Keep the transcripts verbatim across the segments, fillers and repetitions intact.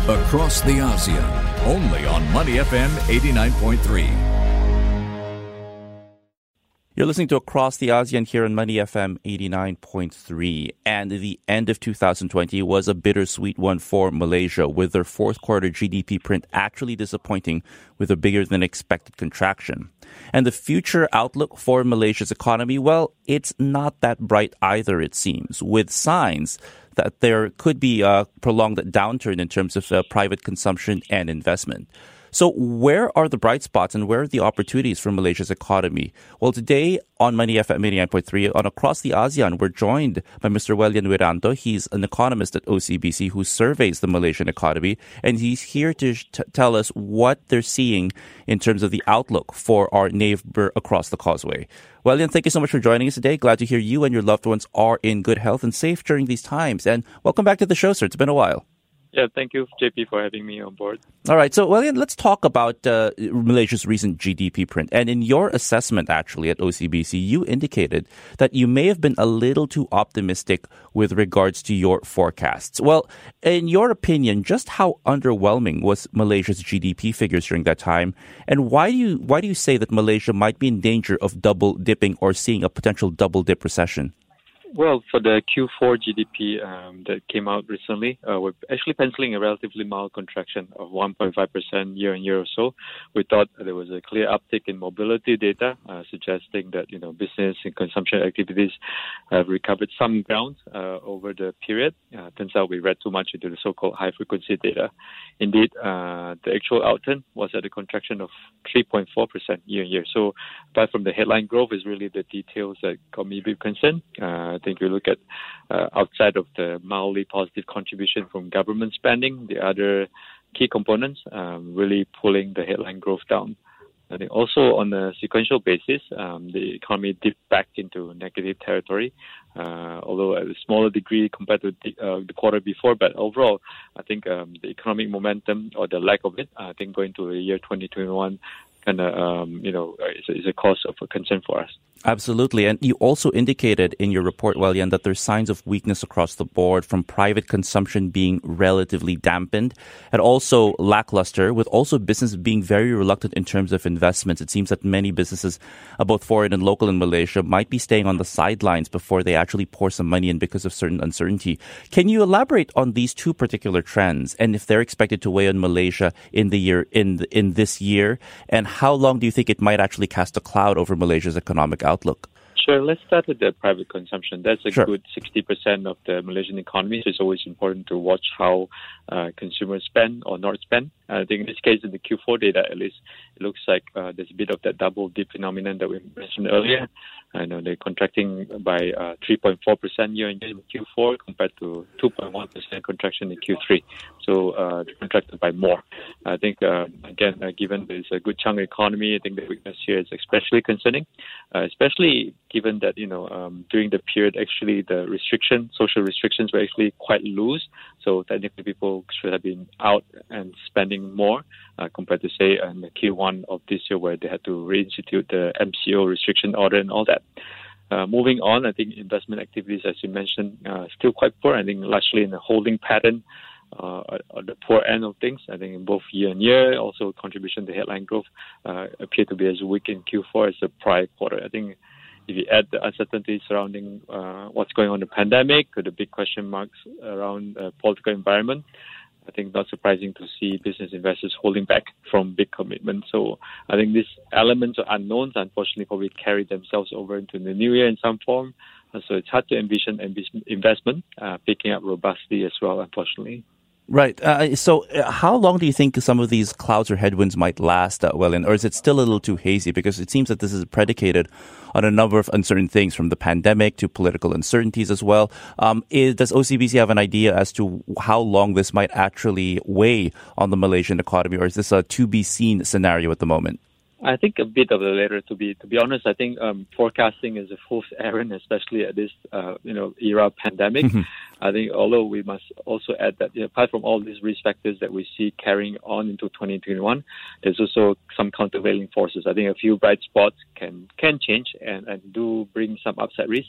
Across the ASEAN, only on Money F M eighty-nine point three. You're listening to Across the ASEAN here on Money F M eighty-nine point three. And the end of two thousand twenty was a bittersweet one for Malaysia, with their fourth quarter G D P print actually disappointing with a bigger than expected contraction. And the future outlook for Malaysia's economy, well, it's not that bright either, it seems, with signs that there could be a prolonged downturn in terms of uh, private consumption and investment. So where are the bright spots and where are the opportunities for Malaysia's economy? Well, today on Money F M eighty-nine point three, on Across the ASEAN, we're joined by Mister Wellian Wiranto. He's an economist at O C B C who surveys the Malaysian economy, and he's here to t- tell us what they're seeing in terms of the outlook for our neighbor across the causeway. Wellian, thank you so much for joining us today. Glad to hear you and your loved ones are in good health and safe during these times. And welcome back to the show, sir. It's been a while. Yeah, thank you, J P, for having me on board. All right. So, well, let's talk about uh, Malaysia's recent G D P print. And in your assessment, actually, at O C B C, you indicated that you may have been a little too optimistic with regards to your forecasts. Well, in your opinion, just how underwhelming was Malaysia's G D P figures during that time? And why do you why do you say that Malaysia might be in danger of double dipping or seeing a potential double dip recession? Well, for the Q four G D P um, that came out recently, uh, we're actually penciling a relatively mild contraction of one point five percent year on year or so. We thought there was a clear uptick in mobility data, uh, suggesting that, you know, business and consumption activities have recovered some ground uh, over the period. Uh, turns out we read too much into the so-called high-frequency data. Indeed, uh, the actual outturn was at a contraction of three point four percent year on year. So apart from the headline growth, is really the details that got me a bit concerned. Uh, I think we look at uh, outside of the mildly positive contribution from government spending, the other key components um, really pulling the headline growth down. I think also on a sequential basis, um, the economy dipped back into negative territory, uh, although at a smaller degree compared to the, uh, the quarter before. But overall, I think um, the economic momentum or the lack of it, I think going to the year twenty twenty-one, kind of um, you know, is, is a cause of concern for us. Absolutely. And you also indicated in your report, Wellian, that there's signs of weakness across the board, from private consumption being relatively dampened and also lackluster, with also business being very reluctant in terms of investments. It seems that many businesses, uh, both foreign and local in Malaysia, might be staying on the sidelines before they actually pour some money in because of certain uncertainty. Can you elaborate on these two particular trends and if they're expected to weigh on Malaysia in the year in the, in this year, and how long do you think it might actually cast a cloud over Malaysia's economic outlook? Sure. Let's start with the private consumption. That's a Sure. good sixty percent of the Malaysian economy. So it's always important to watch how uh, consumers spend or not spend. I think in this case, in the Q four data, at least, it looks like uh, there's a bit of that double dip phenomenon that we mentioned earlier. I know they're contracting by uh, three point four percent year on year in Q four compared to two point one percent contraction in Q three. So uh, they contracted by more. I think, uh, again, uh, given there's a good chunk of economy, I think the weakness here is especially concerning, uh, especially given that, you know, um, during the period, actually, the restriction, social restrictions were actually quite loose. So technically, people should have been out and spending more uh, compared to, say, in the Q one of this year, where they had to reinstitute the M C O restriction order and all that. Uh, moving on, I think investment activities, as you mentioned, uh, still quite poor. I think largely in the holding pattern, uh, at the poor end of things. I think in both year and year, also contribution to headline growth uh, appear to be as weak in Q four as the prior quarter. I think if you add the uncertainty surrounding uh, what's going on in the pandemic, the big question marks around uh, political environment, I think not surprising to see business investors holding back from big commitments. So I think these elements or unknowns, unfortunately, probably carry themselves over into the new year in some form. So it's hard to envision investment uh, picking up robustly as well, unfortunately. Right. Uh, so uh, how long do you think some of these clouds or headwinds might last, uh, Wellian, or is it still a little too hazy? Because it seems that this is predicated on a number of uncertain things, from the pandemic to political uncertainties as well. Um, is, does O C B C have an idea as to how long this might actually weigh on the Malaysian economy, or is this a to-be-seen scenario at the moment? I think a bit of the latter. To be to be honest, I think um, forecasting is a fool's errand, especially at this uh, you know era of pandemic. Mm-hmm. I think, although we must also add that, you know, apart from all these risk factors that we see carrying on into twenty twenty-one, there's also some countervailing forces. I think a few bright spots can can change and, and do bring some upside risk.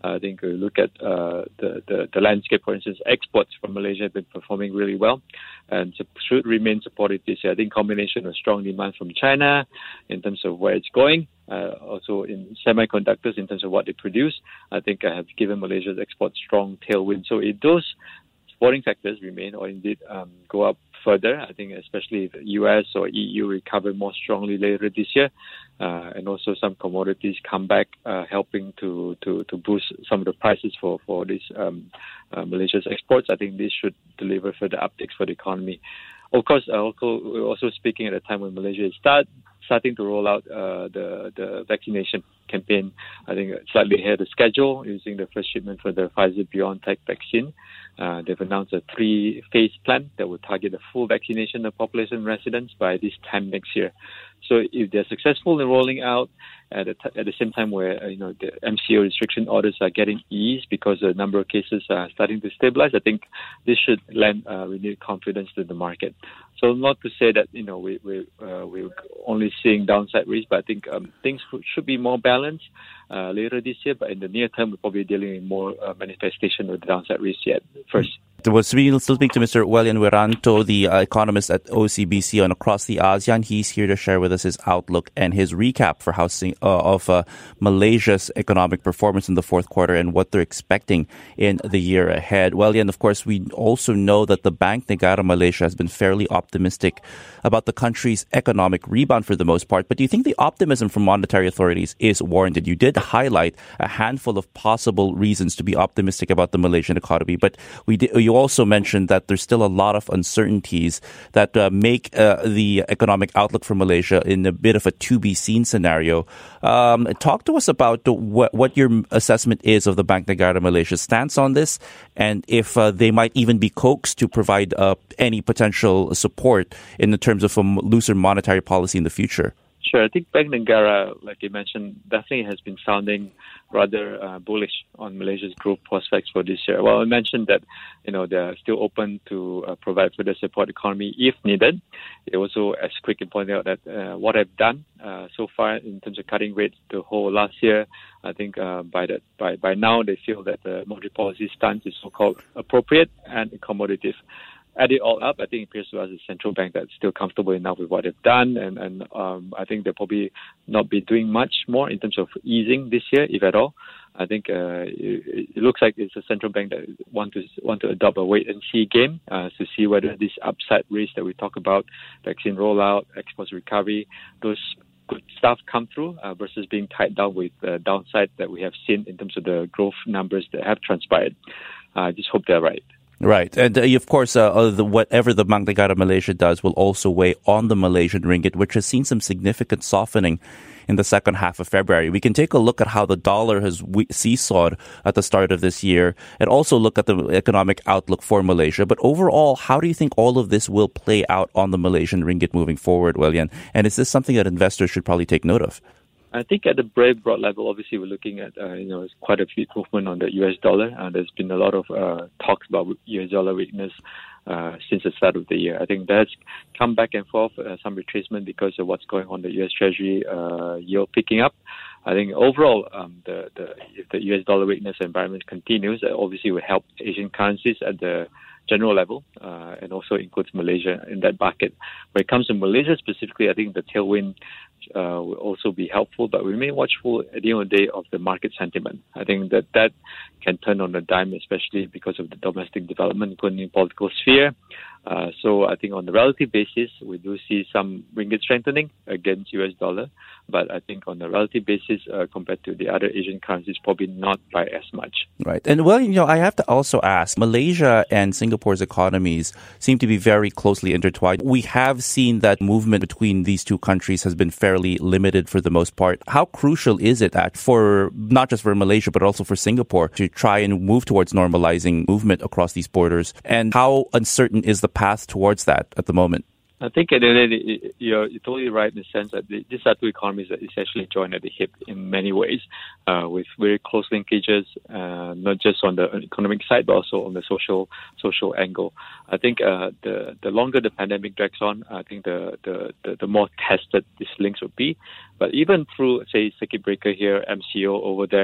I think we look at uh, the, the, the landscape, for instance, exports from Malaysia have been performing really well and should remain supported this year. I think combination of strong demand from China in terms of where it's going, uh, also in semiconductors in terms of what they produce, I think I have given Malaysia's export strong tailwind. So if those supporting factors remain or indeed um, go up further, I think especially if the U S or E U recover more strongly later this year, uh, and also some commodities come back, uh, helping to, to, to boost some of the prices for, for these um, uh, Malaysia's exports, I think this should deliver further upticks for the economy. Of course, uh, also, we're also speaking at a time when Malaysia is start, starting to roll out uh, the, the vaccination campaign, I think slightly ahead of schedule, using the first shipment for the Pfizer-BioNTech vaccine. Uh, they've announced a three-phase plan that will target the full vaccination of population residents by this time next year. So if they're successful in rolling out at, a t- at the same time where uh, you know the M C O restriction orders are getting eased because the number of cases are starting to stabilize, I think this should lend uh, renewed confidence to the market. So not to say that you know we we uh, we're only seeing downside risk, but I think um, things should be more balanced uh, later this year. But in the near term, we're probably dealing with more uh, manifestation of the downside risk yet first. We'll still speak to Mister Wellian Wiranto, the uh, economist at O C B C on Across the ASEAN. He's here to share with us his outlook and his recap for how uh, of uh, Malaysia's economic performance in the fourth quarter and what they're expecting in the year ahead. Wellian, of course, we also know that the Bank Negara Malaysia has been fairly optimistic about the country's economic rebound for the most part. But do you think the optimism from monetary authorities is warranted? You did highlight a handful of possible reasons to be optimistic about the Malaysian economy, but we did, you also mentioned that there's still a lot of uncertainties that uh, make uh, the economic outlook for Malaysia in a bit of a to-be-seen scenario. Um, talk to us about the, what, what your assessment is of the Bank Negara Malaysia's stance on this, and if uh, they might even be coaxed to provide uh, any potential support in the terms of a looser monetary policy in the future. Sure. I think Bank Negara, like you mentioned, definitely has been sounding rather uh, bullish on Malaysia's growth prospects for this year. Well, I mentioned that, you know, they're still open to uh, provide further support to the economy if needed. They also, as Quick pointed out, that uh, what they've done uh, so far in terms of cutting rates the whole last year, I think uh, by that by by now they feel that the monetary policy stance is so-called appropriate and accommodative. Add it all up, I think it appears to us as a central bank that's still comfortable enough with what they've done, and, and um, I think they'll probably not be doing much more in terms of easing this year, if at all. I think uh, it, it looks like it's a central bank that want to want to adopt a wait-and-see game uh, to see whether this upside risk that we talk about, vaccine rollout, exports recovery, those good stuff come through uh, versus being tied down with the downside that we have seen in terms of the growth numbers that have transpired. I uh, just hope they're right. Right. And uh, of course, uh, the, whatever the Bank Negara Malaysia does will also weigh on the Malaysian ringgit, which has seen some significant softening in the second half of February. We can take a look at how the dollar has we- seesawed at the start of this year and also look at the economic outlook for Malaysia. But overall, how do you think all of this will play out on the Malaysian ringgit moving forward, Wellian? And is this something that investors should probably take note of? I think at the very broad level, obviously, we're looking at, uh, you know, quite a few movement on the U S dollar. Uh, there's been a lot of uh, talks about U S dollar weakness uh, since the start of the year. I think that's come back and forth, uh, some retracement because of what's going on, the U S Treasury uh, yield picking up. I think overall, um, the, the if the U S dollar weakness environment continues, it obviously will help Asian currencies at the general level, uh, and also includes Malaysia in that bucket. When it comes to Malaysia specifically, I think the tailwind uh, will also be helpful, but we remain watchful at the end of the day of the market sentiment. I think that that can turn on a dime, especially because of the domestic development, including political sphere. Uh, so I think on the relative basis, we do see some ringgit strengthening against U S dollar, but I think on the relative basis uh, compared to the other Asian currencies, probably not by as much. Right. And well, you know, I have to also ask, Malaysia and Singapore's economies seem to be very closely intertwined. We have seen that movement between these two countries has been fairly limited for the most part. How crucial is it that for, not just for Malaysia, but also for Singapore to try and move towards normalizing movement across these borders? And how uncertain is the path towards that at the moment? I think at the end of the day, you're totally right in the sense that these are two economies that essentially join at the hip in many ways, uh, with very close linkages, uh, not just on the economic side, but also on the social social angle. I think uh, the the longer the pandemic drags on, I think the, the, the, the more tested these links would be. But even through, say, circuit breaker here, M C O over there,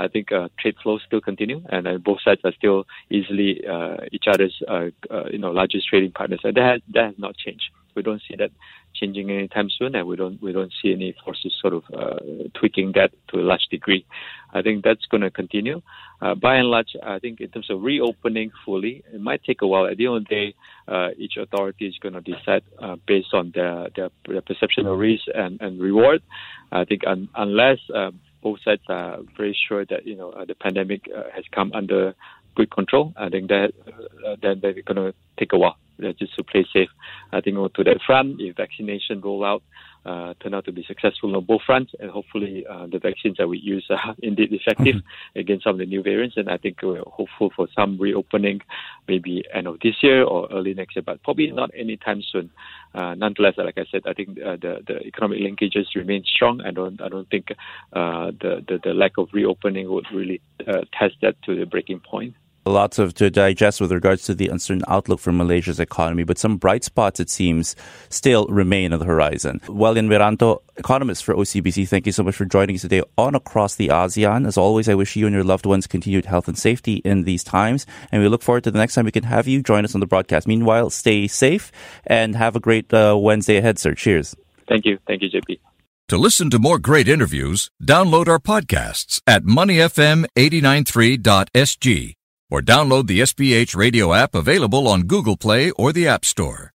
I think uh, trade flows still continue, and uh, both sides are still easily uh, each other's uh, uh, you know largest trading partners. And that has, that has not changed. We don't see that changing anytime soon, and we don't we don't see any forces sort of uh, tweaking that to a large degree. I think that's going to continue. Uh, by and large, I think in terms of reopening fully, it might take a while. At the end of the day, uh, each authority is going to decide uh, based on their, their, their perception of risk and, and reward. I think un- unless uh, both sides are very sure that you know uh, the pandemic uh, has come under good control, I think that uh, then they're going to take a while. Just to play safe. I think to that front, if vaccination rollout uh, turn out to be successful on both fronts, and hopefully uh, the vaccines that we use are indeed effective mm-hmm. against some of the new variants, and I think we're hopeful for some reopening maybe end of this year or early next year, but probably not anytime soon. Uh, nonetheless, like I said, I think uh, the, the economic linkages remain strong. I don't I don't think uh, the, the, the lack of reopening would really uh, test that to the breaking point. Lots of to digest with regards to the uncertain outlook for Malaysia's economy, but some bright spots, it seems, still remain on the horizon. Welian Wiranto, economist for O C B C, thank you so much for joining us today on Across the ASEAN. As always, I wish you and your loved ones continued health and safety in these times, and we look forward to the next time we can have you join us on the broadcast. Meanwhile, stay safe and have a great uh, Wednesday ahead, sir. Cheers. Thank you. Thank you, J P. To listen to more great interviews, download our podcasts at money f m eight nine three dot s g. or download the S P H radio app available on Google Play or the App Store.